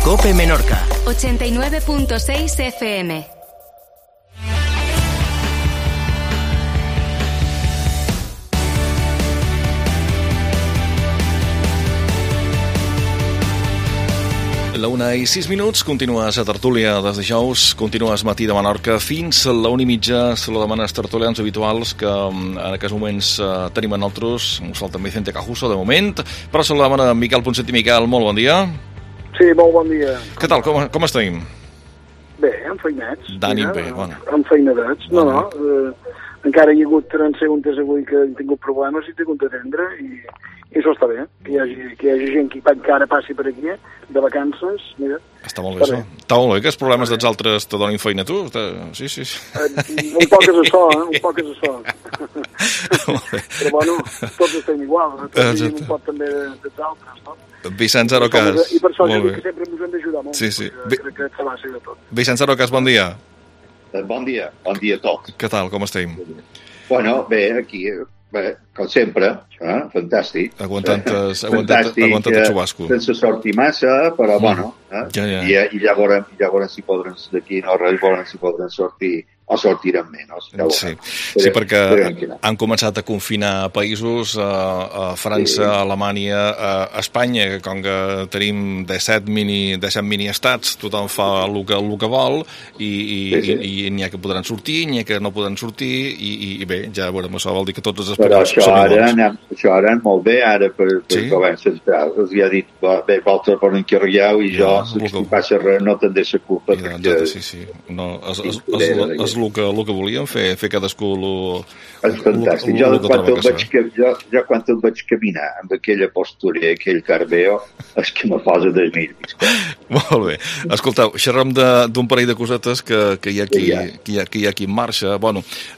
COPE Menorca. 89.6 FM. La 1:06, continues a Tertúlia des dijous, continues matí de Menorca fins a la 1:30. Saludem els tertulians habituals que en aquests moments tenim a nosaltres. Us falta Vicente Cajuso de moment, però saludem a Miquel Ponset i Miquel, molt bon dia. Sí, molt bon dia. Què tal, com estem? Bé, enfeinats. D'ànim bé, bueno. Enfeinadets, no. Encara hi ha hagut transeuntes avui que han tingut problemes i he hagut d'atendre i això està bé, que hi hagi gent que encara passi per aquí, de vacances, mira. Està molt bé, això. Està molt bé, que els problemes dels altres te donin feina a tu. Sí. Un poc és això, un poc és això. Però bueno, tots estem igual, tots vivim un poc també dels altres, no? Vicenç Arocas. I per això jo dic que sempre ens hem d'ajudar molt. Sí. Crec que se va ser de tot. Vicenç Arocas, bon dia. Bon dia a tots. Què tal, com estem? Bueno, bé, aquí, com sempre, fantàstic. Aguantant el xubasco. Sense sortir massa, però bueno, Ja. I ja veurem si podran, d'aquí no res, veurem si podran sortir o sortiran menys. Sí, perquè han començat a confinar països, a França, a Alemanya, a Espanya, que com que tenim 17 mini-estats, tothom fa el que vol i n'hi ha que podran sortir, n'hi ha que no podran sortir, i bé, ja veurem, això vol dir que tots els aspirants són iguals. Això ara molt bé, ara per govern central. Els ha dit, bé, vosaltres poden carregar i jo, si passa res, no tindré la culpa. Sí. No, és el que volíem fer cadascú és fantàstic. Jo quan el vaig caminar amb aquella postura i aquell carbeo és que me posa de mil. Molt bé. Escolteu, xerrem d'un parell de cosetes que hi ha aquí en marxa. Bueno,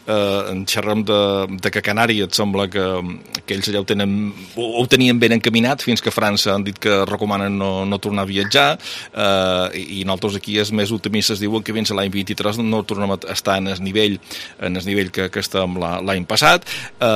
xerrem de que Canària et sembla que ells allà ho tenien ben encaminat fins que França han dit que recomanen no tornar a viatjar, i nosaltres aquí és més optimistes, diuen que fins a l'any 23 no tornem a estar en el nivell que estàvem l'any passat.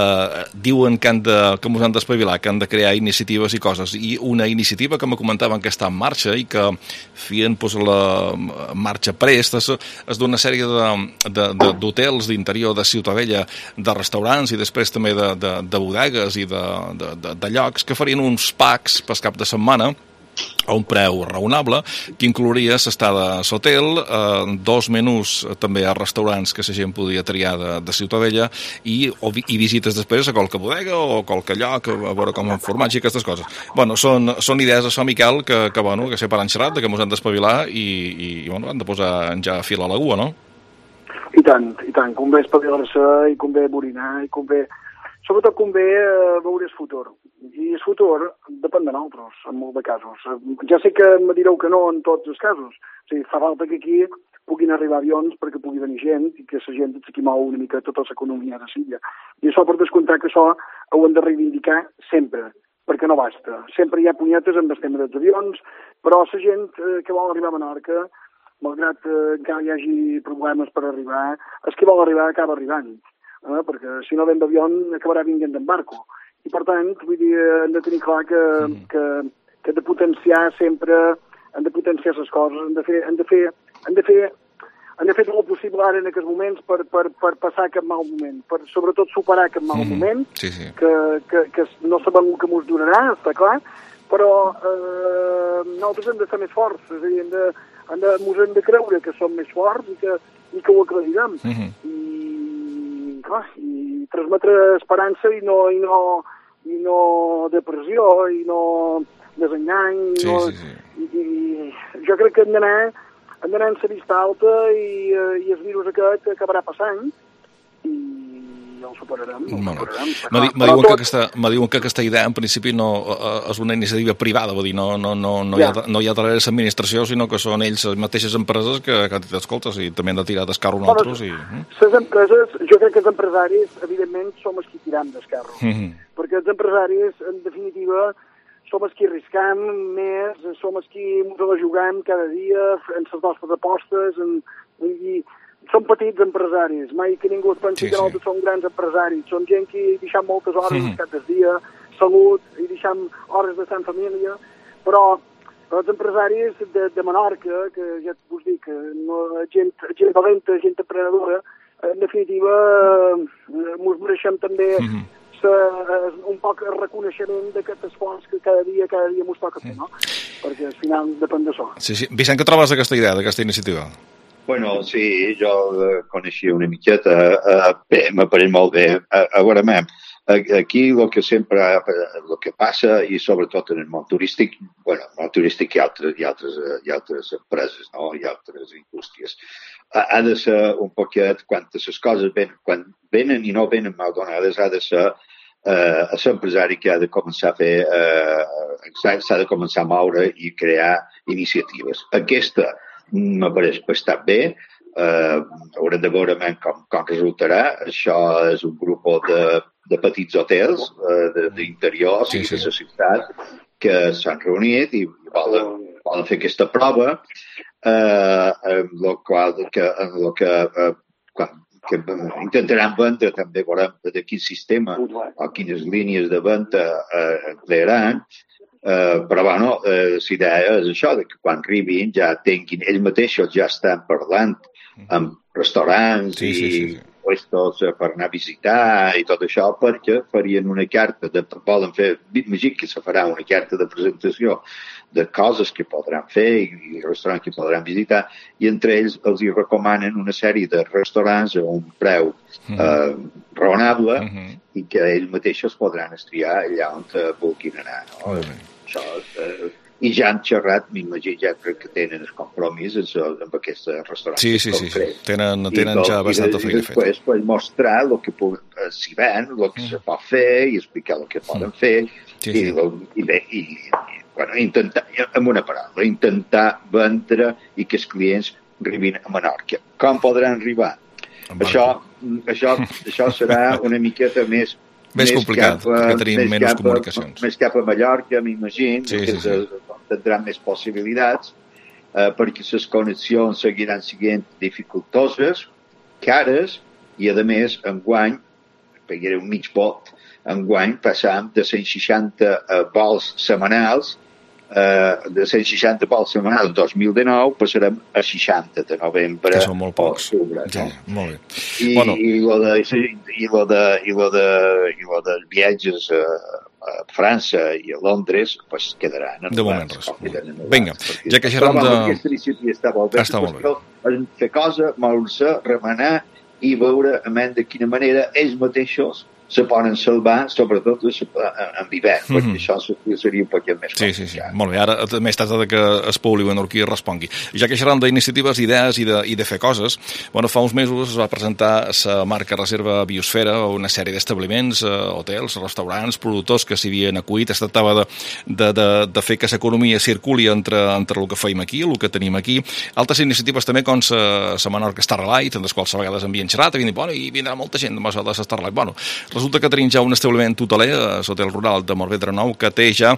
Diuen que ens han d'espavilar, que han de crear iniciatives i coses, i una iniciativa que me comentaven que està en marxa i que feien la marxa prest és d'una sèrie d'hotels d'interior de Ciutadella, de restaurants i després també de bodegues i de llocs que farien uns packs per cap de setmana a un preu raonable, que inclouria l'estada a l'hotel, 2 menús també a restaurants que la gent podia triar de Ciutadella i visites després a qualque bodega o qualque lloc, a veure com en formatge i aquestes coses. Bueno, són idees això, Miquel, que sempre han xerrat, que ens han d'espavilar i han de posar ja fil a l'aigua, no? I tant, convé espavilar-se i convé borinar i convé... Sobretot convé veure el futur. I el futur depèn de nosaltres, en molts de casos. Ja sé que me direu que no en tots els casos. O sigui, fa falta que aquí puguin arribar avions perquè pugui venir gent i que la gent s'hi mou una mica tota l'economia de l'illa. I això per descomptar que això ho hem de reivindicar sempre, perquè no basta. Sempre hi ha punyetes amb el tema dels avions, però la gent que vol arribar a Menorca, malgrat que encara hi hagi problemes per arribar, els que vol arribar acaba arribant. Perquè si no ven d'avió acabarà vinguent en barco. I per tant, vull dir, hem de tenir clar que hem de potenciar sempre, hem de potenciar les coses, hem de fer tot el possible ara en aquests moments per passar aquest mal moment, per sobretot superar aquest mal moment, que no sabem el que ens durarà, està clar, però nosaltres hem de ser més forts, és a dir, hem de creure que som més forts i que ho acreditem. I transmetre esperança i no depressió i no desengany. I jo crec que hem d'anar en la vista alta i el virus aquest acabarà passant i el superarem. Me diuen que aquesta idea en principi no és una iniciativa privada, vull dir, no hi ha darrere l'administració, sinó que són ells les mateixes empreses que t'escoltes i també han de tirar d'escarro nosaltres. Les empreses, jo crec que els empresaris, evidentment, som els que tiram d'escarro, perquè els empresaris, en definitiva, som els que arriscam més, som els que ens la juguem cada dia en les nostres apostes, són petits empresaris, mai que ningú es pensi que nosaltres som grans empresaris, som gent que deixem moltes hores al cap del dia, salut, i deixem hores de sant família, però Els empresaris de Menorca, que ja vos dic, gent valenta, gent emprenedora, en definitiva, ens mereixem també un poc el reconeixement d'aquest esforç que cada dia ens toca fer, no? Perquè al final depèn d'això. Sí. Vicent, què trobes d'aquesta idea, d'aquesta iniciativa? Bueno, sí, jo coneixia una miqueta. Bé, m'apareix molt bé. A veure, aquí el que passa, i sobretot en el món turístic, bueno, el món turístic hi ha altres empreses, no? Hi ha altres indústries. Ha de ser un poquet, quan les coses quan venen i no venen mal donades, ha de ser l'empresari que ha de començar a fer, s'ha de començar a moure i crear iniciatives. Aquesta m'apareix bastant bé. Haurem de veure com resultarà. Això és un grup de petits hotels d'interiors i de la ciutat que s'han reunit i volen fer aquesta prova, que intentaran vendre també, veurem de quin sistema o quines línies de venda emplearan. Però, bueno, la idea és això, que quan arribin ja tinguin, ells mateixos ja estan parlant amb restaurants i puestos per anar a visitar i tot això, perquè farien una carta, volen fer, m'imagino que se farà una carta de presentació de coses que podran fer i restaurants que podran visitar, i entre ells els hi recomanen una sèrie de restaurants a un preu raonable i que ells mateixos podran estriar allà on vulguin anar, no? Això, i ja han xerrat, m'imagino, ja crec que tenen el compromís amb aquest restaurant. Sí. Tenen ja bastanta feina feta. I després mostrar el que s'hi ven, el que se pot fer i explicar el que poden fer i intentar, amb una paraula, intentar vendre i que els clients arribin a Menorca. Com podran arribar? Això serà una miqueta més complicat, perquè tenim menys comunicacions. Més cap a Mallorca, m'imagino, que tindran més possibilitats, perquè les connexions seguiran sent dificultoses, cares, i a més, enguany, perquè era un mig vot, enguany passam de 160 vols setmanals, de 160 vols setmanals en 2019 passarem a 60 de novembre. Que són molt pocs. Sí, molt bé. I lo dels viatges a França i a Londres pues quedaran. De moment res. Vinga, ja que xerrem de... Aquesta iniciativa està molt bé. Fer cosa, moure-se, remenar i veure de quina manera ells mateixos se poden salvar, sobretot en hivern, perquè això seria un poquet més complicat. Sí. Molt bé, ara també es tracta que el Pau Menorquí respongui. Ja que xerram d'iniciatives, idees i de fer coses, fa uns mesos es va presentar la marca Reserva Biosfera, una sèrie d'establiments, hotels, restaurants, productors que s'hi havien acollit. Es tractava de fer que l'economia circuli entre el que feim aquí, el que tenim aquí. Altres iniciatives també, com la Menorca Starlight, en les quals a vegades havien xerrat, havien dit, i vindrà molta gent amb això de la Starlight. Resulta que tenim ja un establiment hoteler, l'Hotel Rural de Morvedre Nou, que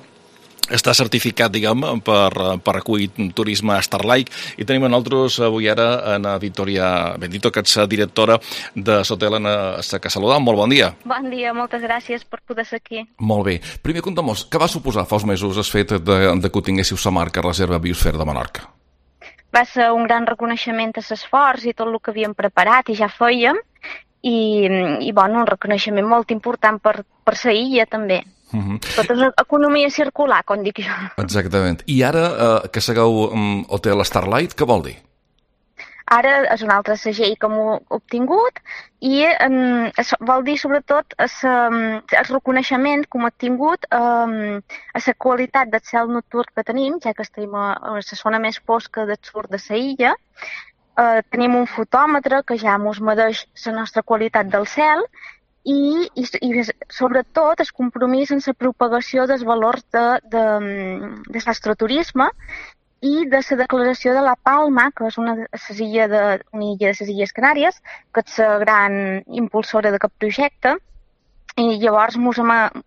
està certificat, diguem, per acollir turisme Starlight, i tenim nosaltres avui ara en Victoria Bendito, que és directora de l'hotel en la Saludar. Molt bon dia. Bon dia, moltes gràcies per poder ser aquí. Molt bé. Primer, conta'm-nos, què va suposar fa uns mesos el fet de que tinguéssiu la marca Reserva Biosfera de Menorca? Va ser un gran reconeixement a l'esforç i tot el que havíem preparat i ja fèiem, i un reconeixement molt important per la illa també. Tot és economia circular, com dic jo. Exactament. I ara que segueu Hotel Starlight, què vol dir? Ara és un altre segell que hem obtingut i vol dir sobretot el reconeixement que hem obtingut a la qualitat del cel nocturn que tenim, ja que estem a la zona més fosca del sud de la illa. Tenim un fotòmetre que ja ens medeix la nostra qualitat del cel i sobretot el compromís en la propagació dels valors de l'astroturisme i de la declaració de la Palma, que és una illa de les Illes Canàries, que és la gran impulsora d'aquest projecte, i llavors ens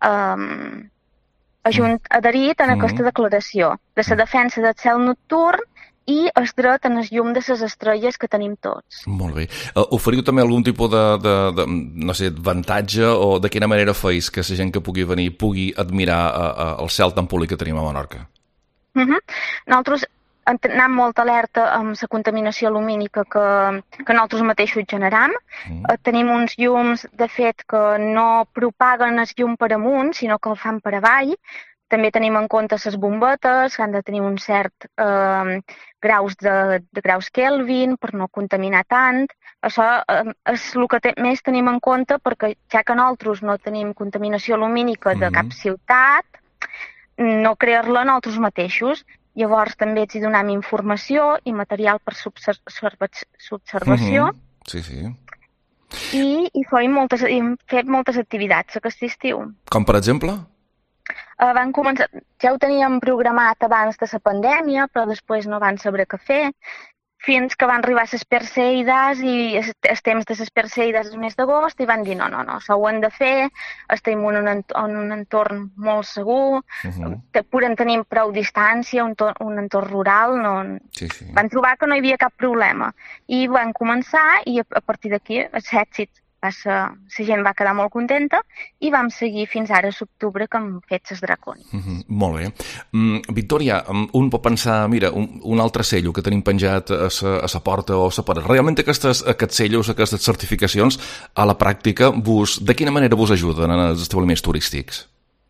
hem adherit a aquesta declaració de la defensa del cel nocturn i el dret en el llum de les estrelles que tenim tots. Molt bé. Oferiu també algun tipus d'avantatge o de quina manera feis que la gent que pugui venir pugui admirar el cel tan públic que tenim a Menorca? Nosaltres anem molt alerta amb la contaminació lumínica que nosaltres mateixos generam. Tenim uns llums, de fet, que no propaguen el llum per amunt, sinó que el fan per avall. També tenim en compte les bombetes, que han de tenir un cert graus de graus Kelvin per no contaminar tant. Això és el que més tenim en compte, perquè ja que nosaltres no tenim contaminació lumínica de cap ciutat, no crear-la nosaltres mateixos. Llavors també ens hi donem informació i material per observació. Sí. I hem fet moltes activitats aquest estiu. Com per exemple? Van començar, ja ho teníem programat abans de la pandèmia, però després no van saber què fer, fins que van arribar les Perseides i el temps de les Perseides el mes d'agost i van dir no, això ho hem de fer, estem en un entorn molt segur, tenim prou distància, un entorn rural, van trobar que no hi havia cap problema i van començar i a partir d'aquí els èxits. La gent va quedar molt contenta i vam seguir fins ara a l'octubre que hem fet les dracònies. Molt bé. Victòria, un pot pensar, mira, un altre cello que tenim penjat a la porta o a la paret. Realment aquests cellos, aquestes certificacions, a la pràctica, de quina manera vos ajuden en els establiments turístics?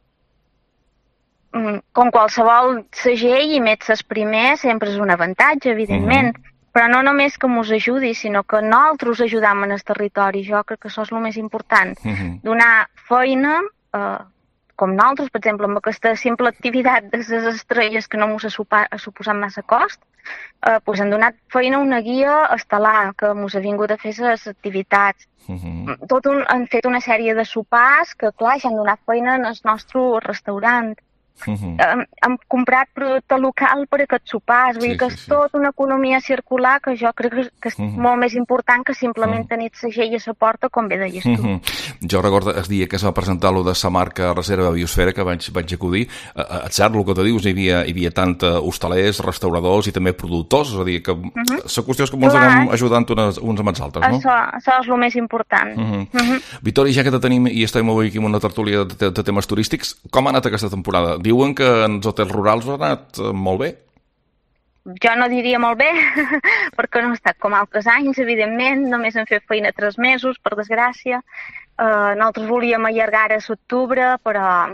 Com qualsevol segell, i més els primers, sempre és un avantatge, evidentment. Però no només que ens ajudi, sinó que nosaltres ajudam en el territori. Jo crec que això és el més important. Donar feina, com nosaltres, per exemple, amb aquesta simple activitat de les estrelles que no ens ha suposat massa cost, hem donat feina a una guia estel·lar que ens ha vingut a fer les activitats. Han fet una sèrie de sopars que, clar, ja han donat feina en el nostre restaurant. Hem comprat producte local per aquests sopars, vull dir que és tot una economia circular que jo crec que és molt més important que simplement tenir el segell a la porta, com bé deies tu. Jo recordo el dia que es va presentar lo de la marca Reserva Biosfera, que vaig acudir, és cert, el que te dius, hi havia tant hostalers, restauradors i també productors, és a dir, que la qüestió és que ens anem ajudant uns amb els altres, no? Això és el més important. Victòria, ja que te tenim i estem avui aquí en una tertúlia de temes turístics, com ha anat aquesta temporada? Diuen que en els hotels rurals ha anat molt bé. Jo no diria molt bé, perquè no ha estat com altres anys, evidentment. Només hem fet feina 3 mesos, per desgràcia. Nosaltres volíem allargar a l'octubre, però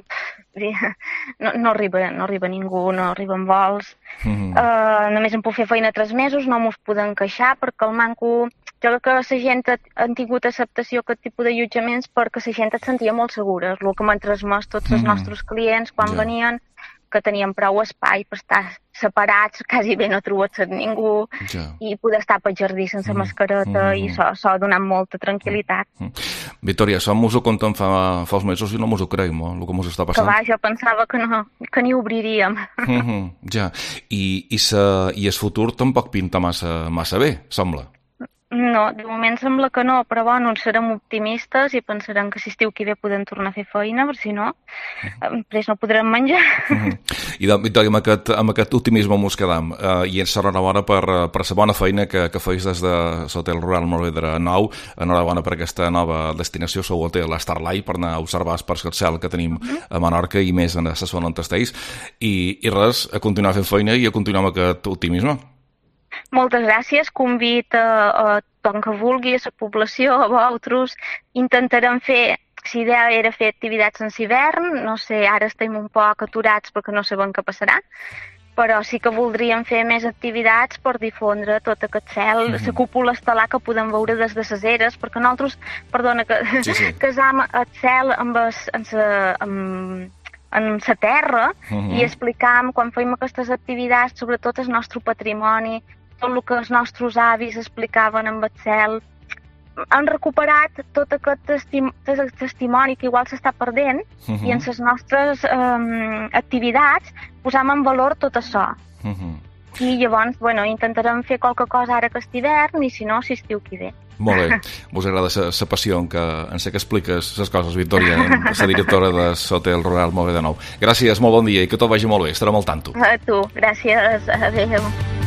no arriba ningú, no arriben vols. Només hem pogut fer feina 3 mesos, no ens podem queixar, perquè el manco... Jo crec que la gent han tingut acceptació a aquest tipus d'allotjaments perquè la gent es sentia molt segura. És el que m'han transmès tots els nostres clients quan venien, que tenien prou espai per estar separats, quasi bé no trobats ningú, i poder estar pel jardí sense mascareta, i això ha donat molta tranquil·litat. Victòria, això m'ho conten fa uns mesos i no m'ho creiem, el que m'ho està passant. Que va, jo pensava que n'hi obriríem. Ja, i el futur tampoc pinta massa bé, sembla. No, de moment sembla que no, però bueno, serem optimistes i pensarem que si estiu que ve podem tornar a fer feina, perquè si no, després no podrem menjar. I Victòria, amb aquest optimisme ens quedam, i ens enhorabona per la bona feina que feis des de l'Hotel Rural Morvedre 9, enhorabona per aquesta nova destinació, sou hotel Starlight, per anar a observar els parcs del cel que tenim a Menorca i més en la zona on esteu, i res, a continuar fent feina i a continuar amb aquest optimisme. Moltes gràcies, convit a tothom que vulgui, a la població, a vosaltres. Intentarem fer, la idea era fer activitats en hivern, no sé, ara estem un poc aturats perquè no sabem què passarà, però sí que voldríem fer més activitats per difondre tot aquest cel, la cúpula estel·lar que podem veure des de les eres, perquè nosaltres, casam el cel amb en la terra i explicam, quan fèiem aquestes activitats, sobretot el nostre patrimoni, tot el que els nostres avis explicaven amb el cel. Han recuperat tot aquest testimoni que igual s'està perdent i en les nostres activitats posam en valor tot això. I llavors, intentarem fer qualque cosa ara aquest hivern i si no, si estiu que ve. Molt bé. Vos agrada la passió en què expliques les coses, Victòria, la directora de l'Hotel Rural Morvedre 9. Gràcies, molt bon dia i que tot vagi molt bé. Estarem al tanto. A tu, gràcies. Adéu.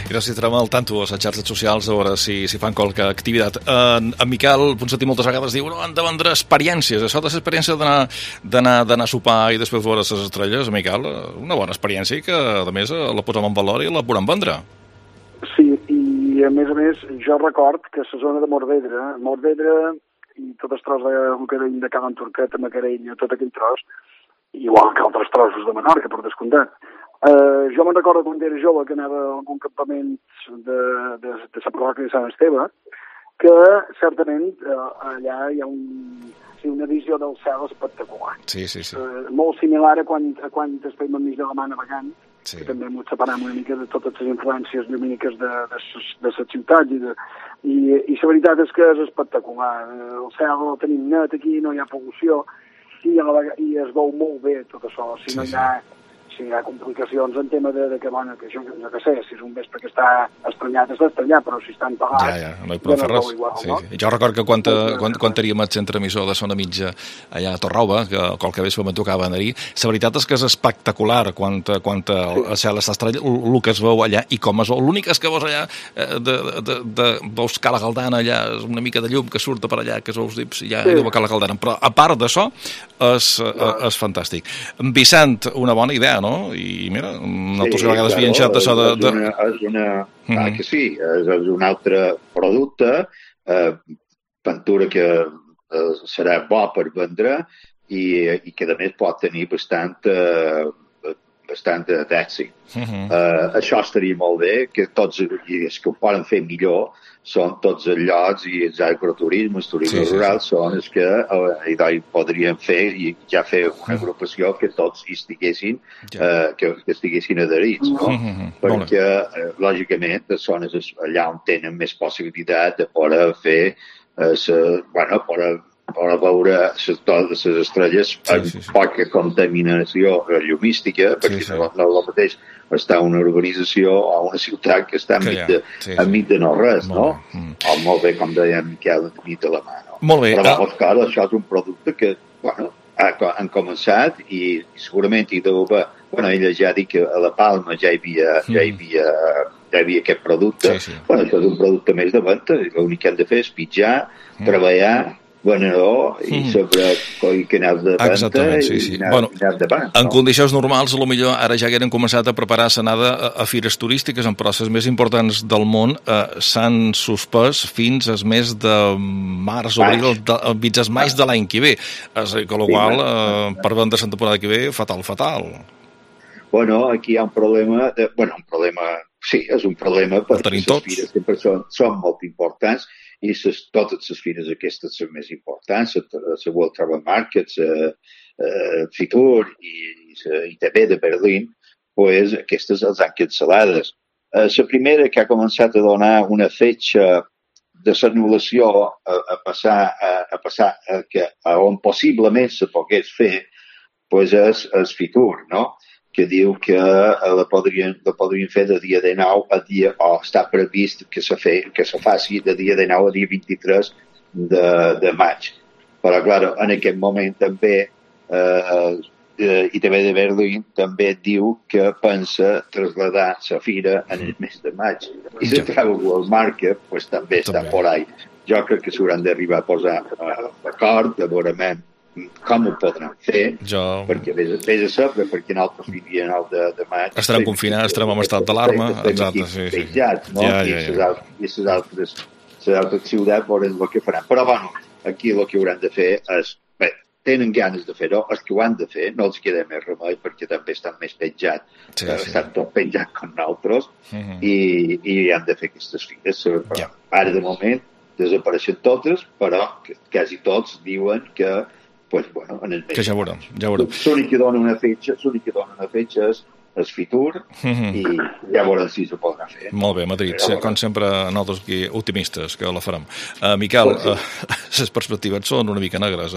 Mira, si estarem al tanto a les xarxes socials a veure si fan qualque activitat. En Miquel, pot sentir moltes vegades, diu, no, han de vendre experiències. Això de l'experiència d'anar a sopar i després veure les estrelles, Miquel, una bona experiència que, a més, la posem en valor i la podem vendre. Sí, i a més, jo record que la zona de Morvedre i tot el tros de Can Turquet, a Macarella, tot aquell tros, igual que altres trossos de Menorca, per descomptat. Jo me'n recordo quan era jove que anava a algun campament de la parròquia de Sant Esteve, que certament allà hi ha una visió del cel espectacular. Sí. Molt similar a quan estem enmig de la mar navegant, sí. Que també ens separem una mica de totes les influències llumíniques de la ciutat i la veritat és que és espectacular. El cel el tenim net aquí, no hi ha pol·lució i es veu molt bé tot això. Si no hi ha complicacions en tema que bueno, que jo no sé, si és un vespre que està estranyat, però si estan pagats... Ja, no hi podem fer res. Sí. Jo record que quan teníem el centre emissor de Sona Mitja allà a Torralba, que qualque vespre me tocava anar-hi, la veritat és que és espectacular quan el cel està estrellat, el que es veu allà i com es veu. L'únic és que veus allà, veus Cala Galdana allà, una mica de llum que surt per allà, que es veus dips, i ja hi veu Cala Galdana. Però a part d'això, és fantàstic. Vicent, una bona idea, no? I mira, nosaltres que a vegades viatjat això de... Clar que sí, és un altre producte, pintura que serà bo per vendre i que a més pot tenir bastant d'èxit. Això estaria molt bé, que tots els que ho poden fer millor són tots els llocs i els agroturismes, turisme rural, són els que podrien fer i ja fer una agrupació que tots hi estiguessin, que estiguessin adherits, no? Perquè, lògicament, són allà on tenen més possibilitat de poder fer, poder veure les estrelles amb poca contaminació llumística, perquè no és el mateix està una urbanització o una ciutat que està enmig de no res, no? O molt bé, com deia Miquel, enmig de la mà, no? Molt bé. Però, clar, això és un producte que, bueno, han començat i segurament hi deu haver... Bueno, ella ja ha dit que a la Palma ja hi havia aquest producte. Bueno, això és un producte més de venda i l'únic que han de fer és pitjar, treballar, venedor i sobre canals de venda i anar endavant. En condicions normals, potser ara ja hagueren començat a preparar l'anada a fires turístiques, en processos més importants del món s'han suspès fins al mes de març o abril, fins al maig de l'any que ve. Amb la qual per vendre la temporada que ve, fatal. Bueno, aquí hi ha un problema... Sí, és un problema perquè les fires sempre són molt importants i totes les fires aquestes són més importants, la World Travel Market, Fitur i també de Berlín, pues aquestes els han cancel·lades. La primera que ha començat a donar una fetxa de l'anul·lació a passar on possiblement se pogués fer, pues és Fitur, no? Que diu que la podrien fer de dia 19 a dia, o està previst que se faci de dia 19 a dia 23 de maig. Però, clar, en aquest moment també, i també de Berlín, també diu que pensa traslladar la fira en el mes de maig. I la Travel World Market pues, també està por ahí. Jo crec que s'hauran d'arribar a posar d'acord, de veurament com ho podran fer, perquè vés a saber, perquè nosaltres vivien el de maig... Estarem confinats, estarem en estat d'alarma, exacte, sí. No? I les altres ciutats veurem el que faran. Però, bueno, aquí el que hauran de fer és... Bé, tenen ganes de fer-ho, els que ho han de fer, no els queda més remei, perquè també estan més penjats, estan tot penjats com nosaltres, i han de fer aquestes fires. Ara, de moment, desapareixen totes, però quasi tots diuen que pues bueno, en el mes. Que ja veurem. L'únic que dona una fetxa és Fitur i ja veurem si se podrà fer. Molt bé, Madrid. Com sempre, nosaltres aquí optimistes que la farem. Miquel, les perspectives són una mica negres,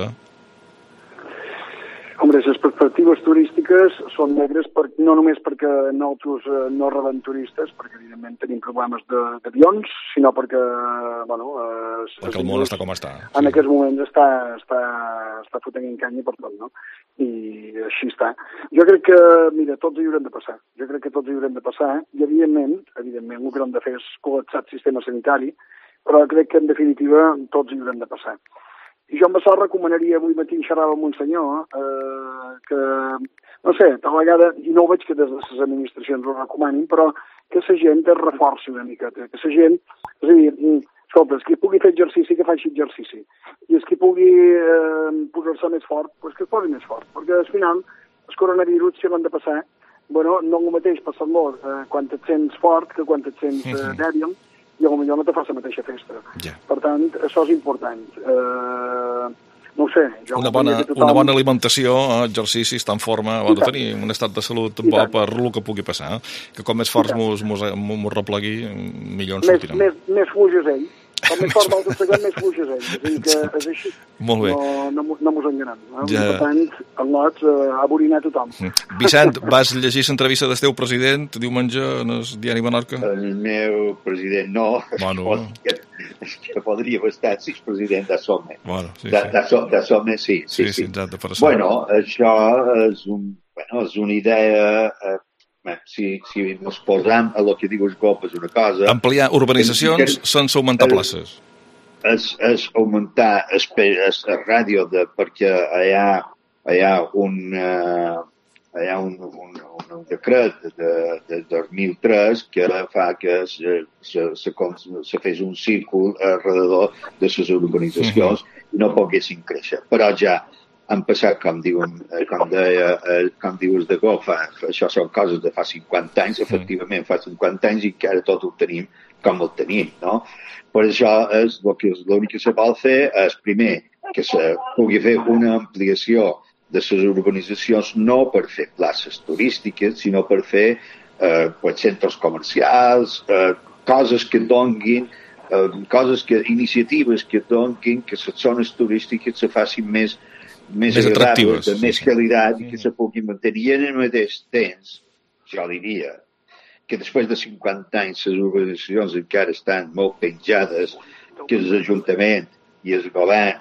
Hombre, les perspectives turístiques són negres no només perquè nosaltres no rebem turistes, perquè evidentment tenim problemes d'avions, sinó perquè, perquè el món està com està. En aquests moments està fotent en canya per tot, no? i així està. Jo crec que, mira, tots hi haurem de passar. I evidentment, el que hem de fer és col·lapsar el sistema sanitari, però crec que, en definitiva, tots hi haurem de passar. I jo amb això recomanaria, avui matí xerrava amb un senyor, que, no sé, tal vegada, i no ho veig que des de les administracions ho recomanin, però que la gent es reforci una miqueta, que la gent, és a dir, escolta, el que pugui fer exercici, que faci exercici. I el que pugui posar-se més fort, doncs que es posi més fort. Perquè al final, el coronavirus, si l'han de passar, bueno, no el mateix passar-lo quan et sents fort que quan et sents dèbil, i potser no te fas la mateixa festa. Yeah. Per tant, això és important. No ho sé. Una bona alimentació, exercici, estar en forma, tenir un estat de salut bo per el que pugui passar. Que com més forts mos replegui, millor ens sortirem. Més fluix és ell. Com més fort vol destacar, més fluix és ell. És a dir, que és així. Molt bé. No mos enganem. Ja. Per tant, el Lots ha borinat tothom. Vicent, vas llegir l'entrevista del teu president diumenge en el diari Menorca? El meu president no. Bueno. És que podria haver estat si és president d'Assome. Bueno, sí. D'Assome, sí. Sí, exacte, per això. Bueno, això és una idea... Si ens posam a lo que diu el GOP és una cosa... Ampliar urbanitzacions sense augmentar places. És augmentar el ràdio perquè hi ha un decret de 2003 que fa que se fes un círcul alrededor de les urbanitzacions i no poguessin créixer. Però ja han passat, com dius de GOP, això són coses de fa 50 anys, efectivament fa 50 anys i encara tot ho tenim com ho tenim, no? Per això l'únic que se vol fer és, primer, que se pugui fer una ampliació de les urbanitzacions no per fer places turístiques, sinó per fer centres comercials, coses que donguin, iniciatives que donguin que les zones turístiques se facin més agradables, de més qualitat i que se puguin mantenir. I en el mateix temps, jo diria, que després de 50 anys les urbanitzacions encara estan molt penjades, que l'Ajuntament i el Govern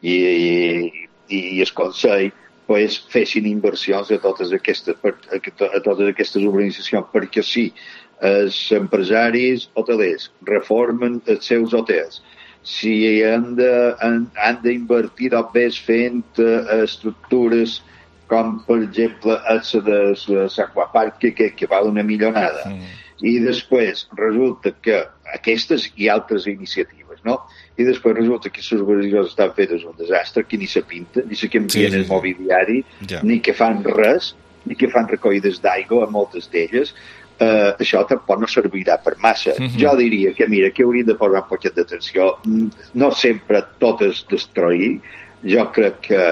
i el Consell fessin inversions a totes aquestes urbanitzacions, perquè si els empresaris hotelers reformen els seus hotels, si han d'invertir o bé fent estructures com, per exemple, l'Aquapark, que val una milionada. I després resulta que aquestes i altres iniciatives, no? I després resulta que les urbanitzacions estan fetes un desastre, que ni se pinta, ni se canvien el mobiliari, ni que fan res, ni que fan recollides d'aigua a moltes d'elles. Això tampoc no servirà per massa. Jo diria que, mira, que hauríem de posar un poquet d'atenció, no sempre tot es destruir. Jo crec que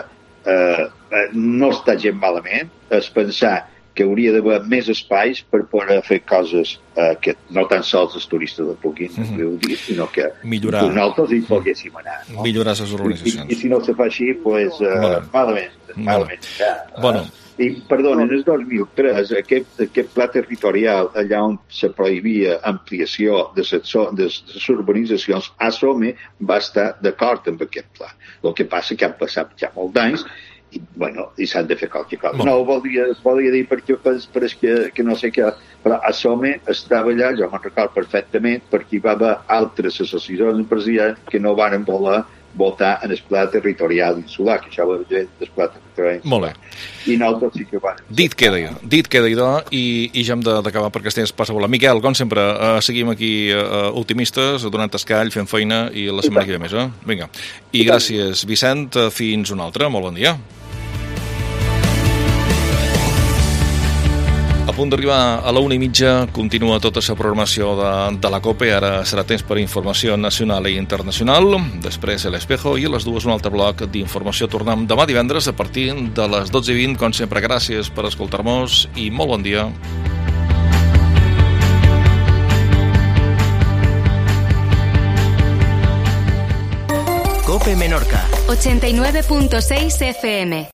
no està gent malament, és pensar que hauria d'haver més espais per poder fer coses que no tan sols els turistes ho puguin gaudir, sinó que nosaltres hi poguéssim anar. Millorar les urbanitzacions. I si no se fa així, doncs malament. Bueno. I, perdona, en el 2003, aquest pla territorial, allà on se prohibia ampliació de les urbanitzacions, Assome va estar d'acord amb aquest pla. El que passa que han passat ja molts anys i s'han de fer qualque cosa. No ho volia dir perquè que no sé què, però Assome estava allà, jo me'n recordo perfectament, perquè hi va haver altres associacions empresarials que no van voler votar en el pla territorial insular, que això va dir el pla territorial insular. Molt bé. I nosaltres sí que van... Dit queda idò, i ja hem d'acabar perquè el temps passa volant. Miquel, com sempre, seguim aquí optimistes, donant escall, fent feina, i la setmana que ve més, Vinga. I gràcies, Vicent, fins una altra. Molt bon dia. A punt d'arribar a la 1:30, continua tota la programació de la COPE. Ara serà temps per informació nacional i internacional. Després l'Espejo i a les 2 un altre bloc d'informació. Tornem demà divendres a partir de les 12:20. Com sempre, gràcies per escoltar-nos i molt bon dia. COPE Menorca 89.6 FM.